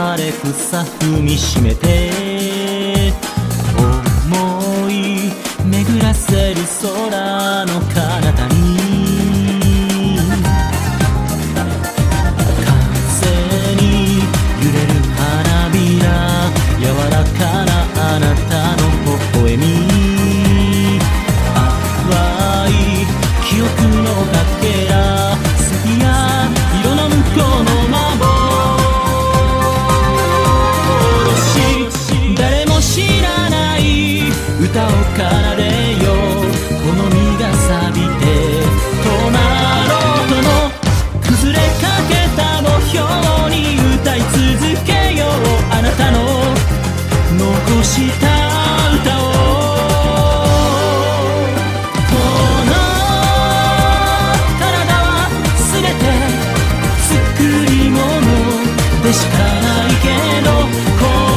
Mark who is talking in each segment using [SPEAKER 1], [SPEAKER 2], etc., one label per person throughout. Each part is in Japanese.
[SPEAKER 1] 枯れ草踏みしめて思い巡らせる空の彼方に風に揺れる花びら柔らかなあなたの微笑み淡い記憶のかけらセピア色の向こうの歌を奏でよう好みが錆びて止まろうとも崩れかけた墓標に歌い続けようあなたの残した歌をこの体は全て作り物でしかないけど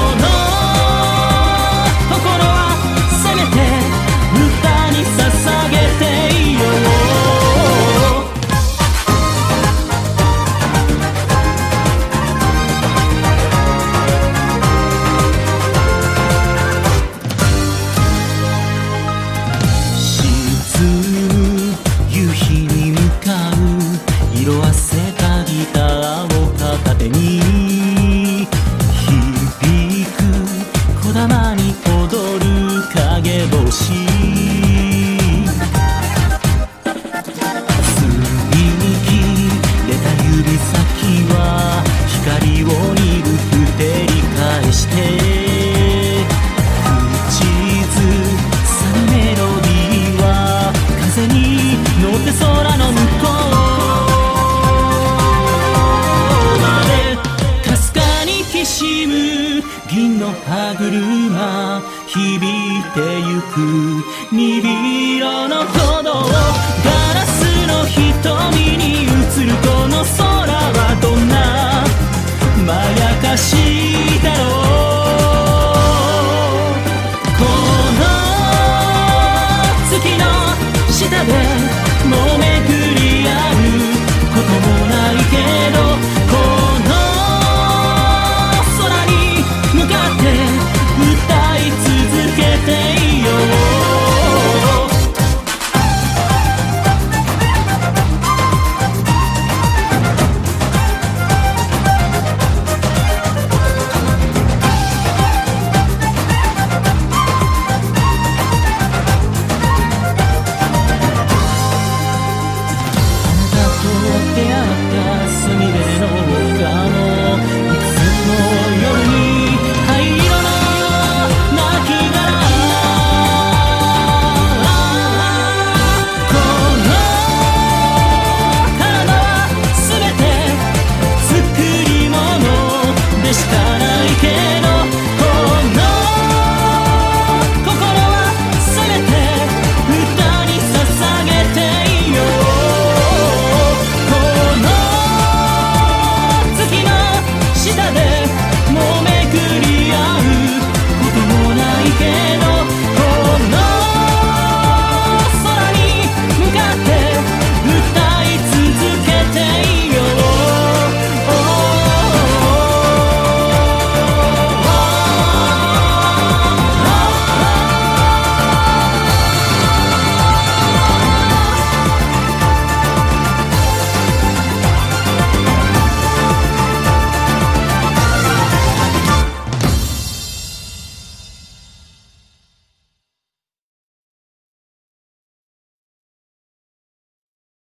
[SPEAKER 1] 色あせたギターを片手に響く小玉に踊る影星澄み切れた指先は光を鈍く照り返して口ずさむメロディーは風に乗って空の向こう銀の歯車響いてゆく鈍色の鼓動ガラスの瞳に映るこの空はどんなまやかしだろう